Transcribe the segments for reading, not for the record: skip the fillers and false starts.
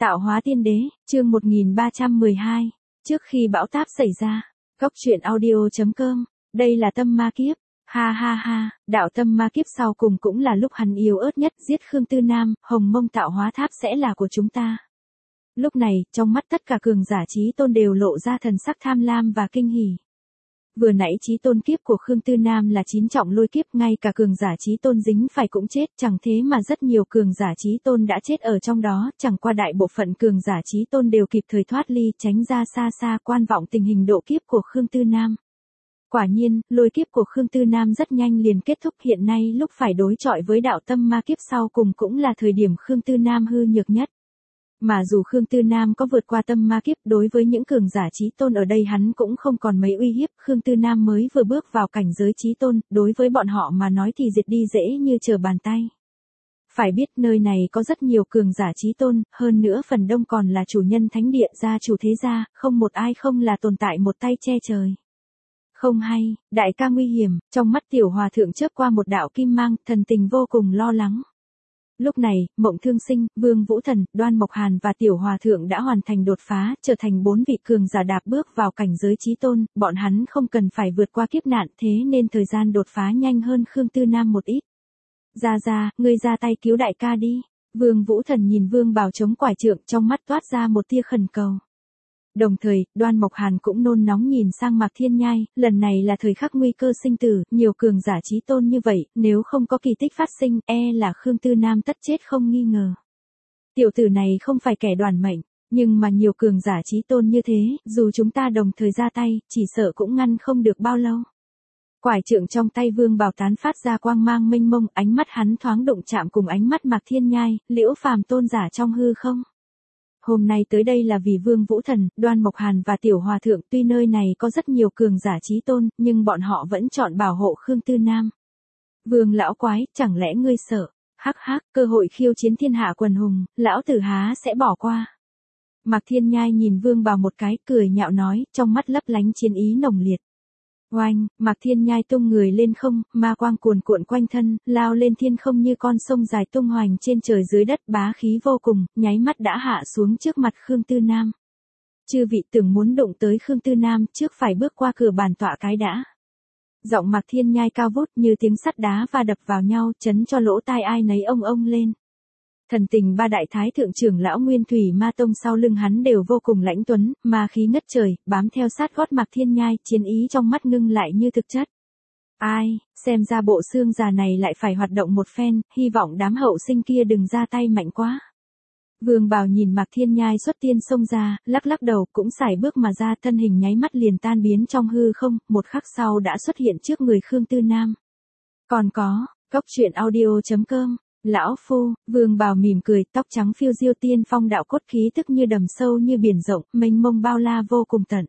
Tạo hóa tiên đế, chương 1312. Trước khi bão táp xảy ra. Góc truyện audio.com. Đây là tâm ma kiếp. Ha ha ha, đạo tâm ma kiếp sau cùng cũng là lúc hắn yếu ớt nhất, giết Khương Tư Nam, Hồng Mông tạo hóa tháp sẽ là của chúng ta. Lúc này, trong mắt tất cả cường giả chí tôn đều lộ ra thần sắc tham lam và kinh hỉ. Vừa nãy chí tôn kiếp của Khương Tư Nam là 9 trọng lôi kiếp, ngay cả cường giả chí tôn dính phải cũng chết, chẳng thế mà rất nhiều cường giả chí tôn đã chết ở trong đó, chẳng qua đại bộ phận cường giả chí tôn đều kịp thời thoát ly, tránh ra xa xa quan vọng tình hình độ kiếp của Khương Tư Nam. Quả nhiên, lôi kiếp của Khương Tư Nam rất nhanh liền kết thúc, hiện nay lúc phải đối chọi với đạo tâm ma kiếp sau cùng cũng là thời điểm Khương Tư Nam hư nhược nhất. Mà dù Khương Tư Nam có vượt qua tâm ma kiếp, đối với những cường giả chí tôn ở đây hắn cũng không còn mấy uy hiếp, Khương Tư Nam mới vừa bước vào cảnh giới chí tôn, đối với bọn họ mà nói thì diệt đi dễ như trở bàn tay. Phải biết nơi này có rất nhiều cường giả chí tôn, hơn nữa phần đông còn là chủ nhân thánh địa, gia chủ thế gia, không một ai không là tồn tại một tay che trời. Không hay, đại ca nguy hiểm, trong mắt tiểu hòa thượng chớp qua một đạo kim mang, thần tình vô cùng lo lắng. Lúc này, Mộng Thương Sinh, Vương Vũ Thần, Đoan Mộc Hàn và Tiểu Hòa Thượng đã hoàn thành đột phá, trở thành 4 vị cường giả đạp bước vào cảnh giới chí tôn, bọn hắn không cần phải vượt qua kiếp nạn, thế nên thời gian đột phá nhanh hơn Khương Tư Nam một ít. Ra, ngươi ra tay cứu đại ca đi. Vương Vũ Thần nhìn Vương Bảo chống quải trượng, trong mắt toát ra một tia khẩn cầu. Đồng thời, Đoan Mộc Hàn cũng nôn nóng nhìn sang Mạc Thiên Nhai, lần này là thời khắc nguy cơ sinh tử, nhiều cường giả chí tôn như vậy, nếu không có kỳ tích phát sinh, là Khương Tư Nam tất chết không nghi ngờ. Tiểu tử này không phải kẻ đoản mệnh, nhưng mà nhiều cường giả chí tôn như thế, dù chúng ta đồng thời ra tay, chỉ sợ cũng ngăn không được bao lâu. Quải trượng trong tay Vương Bảo tán phát ra quang mang mênh mông, ánh mắt hắn thoáng đụng chạm cùng ánh mắt Mạc Thiên Nhai, Liễu Phàm tôn giả trong hư không. Hôm nay tới đây là vì Vương Vũ Thần, Đoan Mộc Hàn và Tiểu Hòa Thượng, tuy nơi này có rất nhiều cường giả chí tôn, nhưng bọn họ vẫn chọn bảo hộ Khương Tư Nam. Vương lão quái, chẳng lẽ ngươi sợ? Hắc hắc, cơ hội khiêu chiến thiên hạ quần hùng, lão tử há sẽ bỏ qua. Mạc Thiên Nhai nhìn Vương Bảo một cái, cười nhạo nói, trong mắt lấp lánh chiến ý nồng liệt. Oanh, Mạc Thiên Nhai tung người lên không, ma quang cuồn cuộn quanh thân, lao lên thiên không như con sông dài tung hoành trên trời dưới đất, bá khí vô cùng, nháy mắt đã hạ xuống trước mặt Khương Tư Nam. Chư vị tưởng muốn đụng tới Khương Tư Nam, trước phải bước qua cửa bản tọa cái đã. Giọng Mạc Thiên Nhai cao vút như tiếng sắt đá va đập vào nhau, chấn cho lỗ tai ai nấy ông lên. Thần tình ba đại thái thượng trưởng lão Nguyên Thủy Ma Tông sau lưng hắn đều vô cùng lãnh tuấn, ma khí ngất trời, bám theo sát gót Mạc Thiên Nhai, chiến ý trong mắt ngưng lại như thực chất. Ai, xem ra bộ xương già này lại phải hoạt động một phen, hy vọng đám hậu sinh kia đừng ra tay mạnh quá. Vương Bảo nhìn Mạc Thiên Nhai xuất tiên xông ra, lắc lắc đầu, cũng sải bước mà ra, thân hình nháy mắt liền tan biến trong hư không, một khắc sau đã xuất hiện trước người Khương Tư Nam. Còn có, góc truyện audio.com. Lão phu, Vương Bảo mỉm cười, tóc trắng phiêu diêu tiên phong đạo cốt, khí tức như đầm sâu như biển rộng, mênh mông bao la vô cùng tận.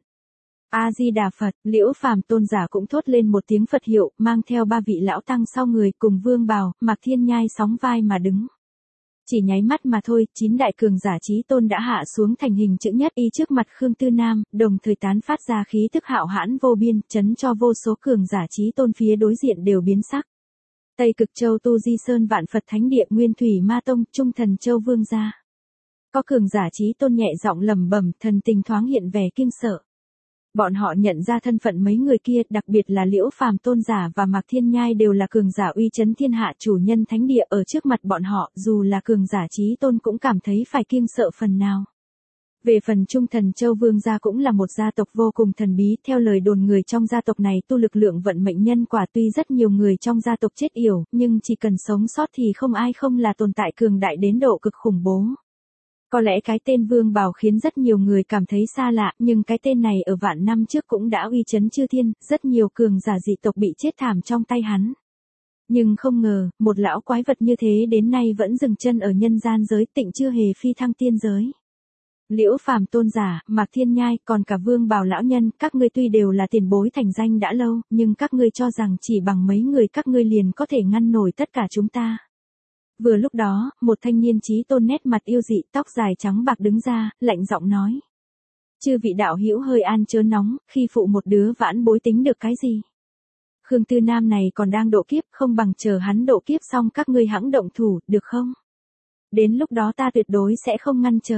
A Di Đà Phật, Liễu Phàm tôn giả cũng thốt lên một tiếng Phật hiệu, mang theo 3 vị lão tăng sau người, cùng Vương Bảo, Mạc Thiên Nhai sóng vai mà đứng. Chỉ nháy mắt mà thôi, 9 đại cường giả chí tôn đã hạ xuống thành hình chữ nhất y trước mặt Khương Tư Nam, đồng thời tán phát ra khí tức hạo hãn vô biên, chấn cho vô số cường giả chí tôn phía đối diện đều biến sắc. Tây Cực Châu Tu Di Sơn Vạn Phật Thánh Địa, Nguyên Thủy Ma Tông, Trung Thần Châu Vương gia. Có cường giả chí tôn nhẹ giọng lẩm bẩm, thần tình thoáng hiện vẻ kinh sợ. Bọn họ nhận ra thân phận mấy người kia, đặc biệt là Liễu Phàm tôn giả và Mạc Thiên Nhai đều là cường giả uy chấn thiên hạ, chủ nhân thánh địa, ở trước mặt bọn họ, dù là cường giả chí tôn cũng cảm thấy phải kinh sợ phần nào. Về phần Trung Thần Châu Vương gia cũng là một gia tộc vô cùng thần bí, theo lời đồn người trong gia tộc này tu lực lượng vận mệnh nhân quả, tuy rất nhiều người trong gia tộc chết yểu, nhưng chỉ cần sống sót thì không ai không là tồn tại cường đại đến độ cực khủng bố. Có lẽ cái tên Vương Bảo khiến rất nhiều người cảm thấy xa lạ, nhưng cái tên này ở vạn năm trước cũng đã uy chấn chư thiên, rất nhiều cường giả dị tộc bị chết thảm trong tay hắn. Nhưng không ngờ, một lão quái vật như thế đến nay vẫn dừng chân ở nhân gian giới, tịnh chưa hề phi thăng tiên giới. Liễu Phàm tôn giả, Mạc Thiên Nhai, còn cả Vương Bảo lão nhân, các ngươi tuy đều là tiền bối thành danh đã lâu, nhưng các ngươi cho rằng chỉ bằng mấy người các ngươi liền có thể ngăn nổi tất cả chúng ta. Vừa lúc đó, một thanh niên chí tôn nét mặt yêu dị, tóc dài trắng bạc đứng ra, lạnh giọng nói. Chư vị đạo hữu hơi an chớ nóng, khi phụ một đứa vãn bối tính được cái gì? Khương Tư Nam này còn đang độ kiếp, không bằng chờ hắn độ kiếp xong các ngươi hẵng động thủ, được không? Đến lúc đó ta tuyệt đối sẽ không ngăn trở.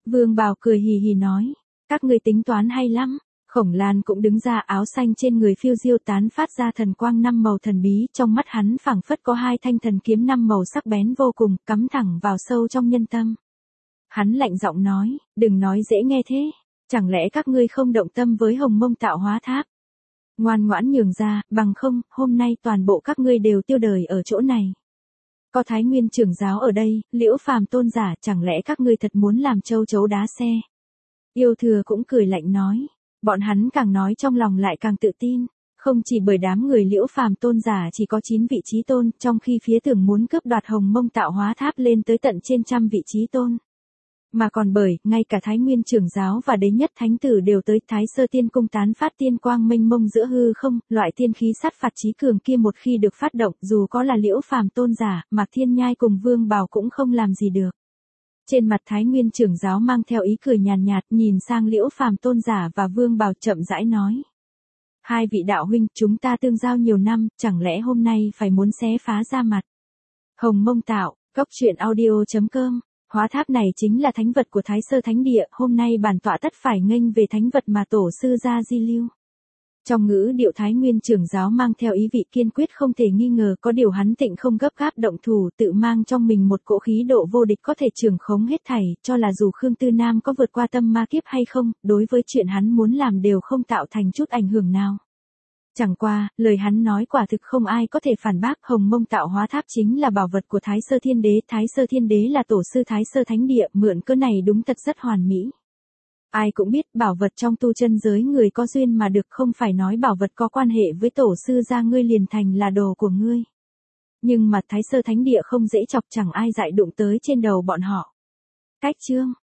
Vương Bảo cười hì hì nói, các ngươi tính toán hay lắm. Khổng Lan cũng đứng ra, áo xanh trên người phiêu diêu tán phát ra thần quang 5 màu thần bí, trong mắt hắn phảng phất có 2 thanh thần kiếm 5 màu sắc bén vô cùng, cắm thẳng vào sâu trong nhân tâm. Hắn lạnh giọng nói, đừng nói dễ nghe thế, chẳng lẽ các ngươi không động tâm với Hồng Mông Tạo Hóa Tháp? Ngoan ngoãn nhường ra, bằng không, hôm nay toàn bộ các ngươi đều tiêu đời ở chỗ này. Có Thái Nguyên trưởng giáo ở đây, Liễu Phàm tôn giả, chẳng lẽ các ngươi thật muốn làm châu chấu đá xe? Yêu Thừa cũng cười lạnh nói. Bọn hắn càng nói trong lòng lại càng tự tin, không chỉ bởi đám người Liễu Phàm tôn giả chỉ có 9 vị trí tôn, trong khi phía tưởng muốn cướp đoạt Hồng Mông Tạo Hóa Tháp lên tới tận trên trăm vị trí tôn. Mà còn bởi, ngay cả Thái Nguyên trưởng giáo và đế nhất thánh tử đều tới Thái Sơ Tiên Cung tán phát tiên quang mênh mông giữa hư không, loại tiên khí sát phạt chí cường kia một khi được phát động, dù có là Liễu Phàm tôn giả, Mạc Thiên Nhai cùng Vương Bảo cũng không làm gì được. Trên mặt Thái Nguyên trưởng giáo mang theo ý cười nhàn nhạt, nhìn sang Liễu Phàm tôn giả và Vương Bảo chậm rãi nói. Hai vị đạo huynh, chúng ta tương giao nhiều năm, chẳng lẽ hôm nay phải muốn xé phá ra mặt? Hồng Mông Tạo, Cốc.truyện audio.com. Hóa tháp này chính là thánh vật của Thái Sơ Thánh Địa, hôm nay bản tọa tất phải nghênh về thánh vật mà tổ sư gia di lưu. Trong ngữ điệu Thái Nguyên trưởng giáo mang theo ý vị kiên quyết không thể nghi ngờ, có điều hắn tịnh không gấp gáp động thủ, tự mang trong mình một cỗ khí độ vô địch có thể trưởng khống hết thảy, cho là dù Khương Tư Nam có vượt qua tâm ma kiếp hay không, đối với chuyện hắn muốn làm đều không tạo thành chút ảnh hưởng nào. Chẳng qua, lời hắn nói quả thực không ai có thể phản bác, Hồng Mông Tạo Hóa Tháp chính là bảo vật của Thái Sơ Thiên Đế, Thái Sơ Thiên Đế là tổ sư Thái Sơ Thánh Địa, mượn cớ này đúng thật rất hoàn mỹ. Ai cũng biết bảo vật trong tu chân giới người có duyên mà được, không phải nói bảo vật có quan hệ với tổ sư gia ngươi liền thành là đồ của ngươi. Nhưng mà Thái Sơ Thánh Địa không dễ chọc, chẳng ai dại đụng tới trên đầu bọn họ. Cách chương